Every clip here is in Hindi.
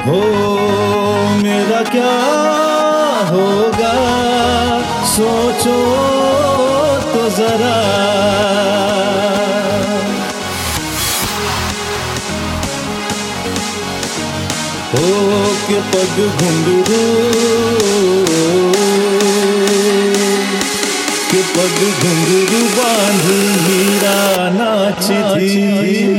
हो मेरा क्या होगा सोचो तो जरा। हो के पग घुंघरू के पग घुंघरू बांध मीरा नाचती थी।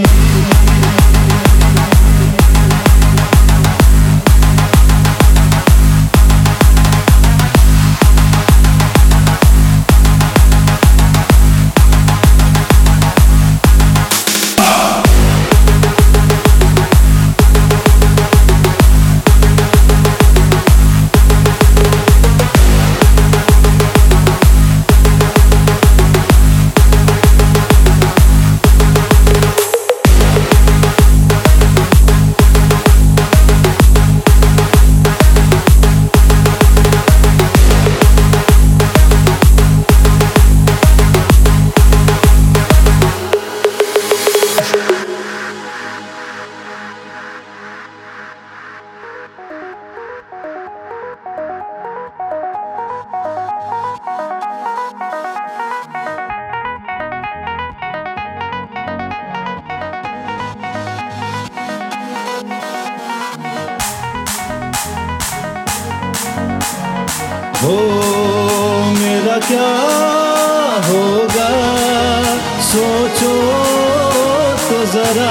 हो मेरा क्या होगा सोचो तो जरा।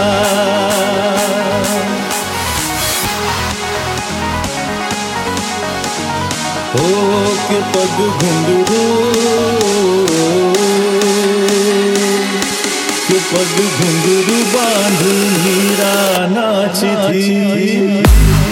हो के पग घुंघरू के पग घुंघरू बांध मीरा नाचती थी।